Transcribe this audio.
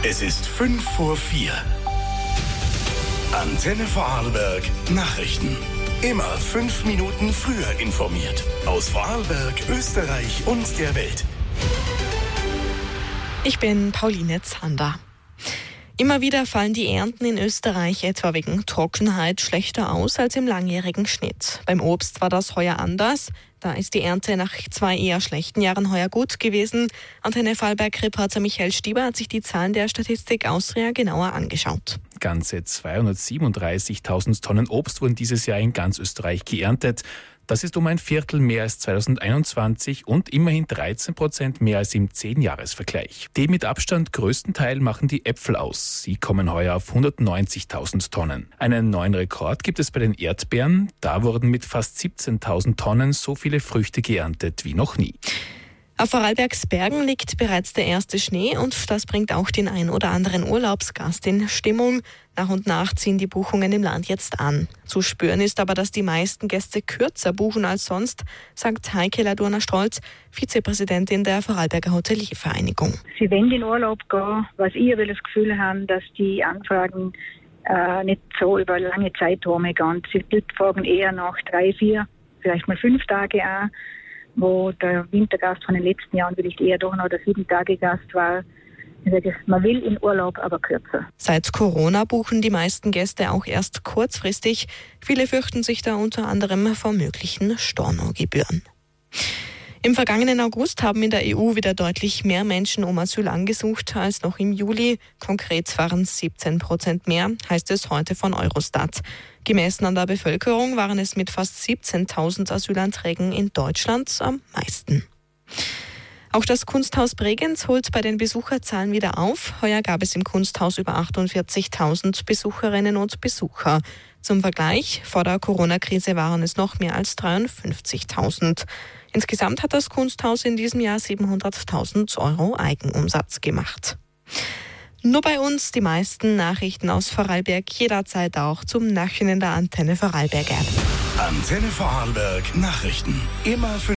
Es ist 5:04. Antenne Vorarlberg Nachrichten. Immer 5 Minuten früher informiert. Aus Vorarlberg, Österreich und der Welt. Ich bin Pauline Zander. Immer wieder fallen die Ernten in Österreich etwa wegen Trockenheit schlechter aus als im langjährigen Schnitt. Beim Obst war das heuer anders. Da ist die Ernte nach 2 eher schlechten Jahren heuer gut gewesen. Antenne Vorarlberg-Reporter Michael Stieber hat sich die Zahlen der Statistik Austria genauer angeschaut. Ganze 237.000 Tonnen Obst wurden dieses Jahr in ganz Österreich geerntet. Das ist um ein Viertel mehr als 2021 und immerhin 13% mehr als im 10-Jahres-Vergleich. Den mit Abstand größten Teil machen die Äpfel aus. Sie kommen heuer auf 190.000 Tonnen. Einen neuen Rekord gibt es bei den Erdbeeren. Da wurden mit fast 17.000 Tonnen so viele Früchte geerntet wie noch nie. Auf Vorarlbergs Bergen liegt bereits der erste Schnee und das bringt auch den ein oder anderen Urlaubsgast in Stimmung. Nach und nach ziehen die Buchungen im Land jetzt an. Zu spüren ist aber, dass die meisten Gäste kürzer buchen als sonst, sagt Heike Ladurner-Stolz, Vizepräsidentin der Vorarlberger Hoteliervereinigung. Sie wollen in Urlaub gehen, was ich aber das Gefühl habe, dass die Anfragen nicht so über lange Zeiträume gehen. Sie fragen eher nach 3, 4, vielleicht mal 5 Tage an, wo der Wintergast von den letzten Jahren vielleicht eher doch noch der 7-Tage-Gast war. Man will in Urlaub, aber kürzer. Seit Corona buchen die meisten Gäste auch erst kurzfristig. Viele fürchten sich da unter anderem vor möglichen Stornogebühren. Im vergangenen August haben in der EU wieder deutlich mehr Menschen um Asyl angesucht als noch im Juli. Konkret waren es 17% mehr, heißt es heute von Eurostat. Gemessen an der Bevölkerung waren es mit fast 17.000 Asylanträgen in Deutschland am meisten. Auch das Kunsthaus Bregenz holt bei den Besucherzahlen wieder auf. Heuer gab es im Kunsthaus über 48.000 Besucherinnen und Besucher. Zum Vergleich, vor der Corona-Krise waren es noch mehr als 53.000. Insgesamt hat das Kunsthaus in diesem Jahr 700.000 Euro Eigenumsatz gemacht. Nur bei uns die meisten Nachrichten aus Vorarlberg, jederzeit auch zum Nachhinein in der Antenne Vorarlberg App. Antenne Vorarlberg Nachrichten. Immer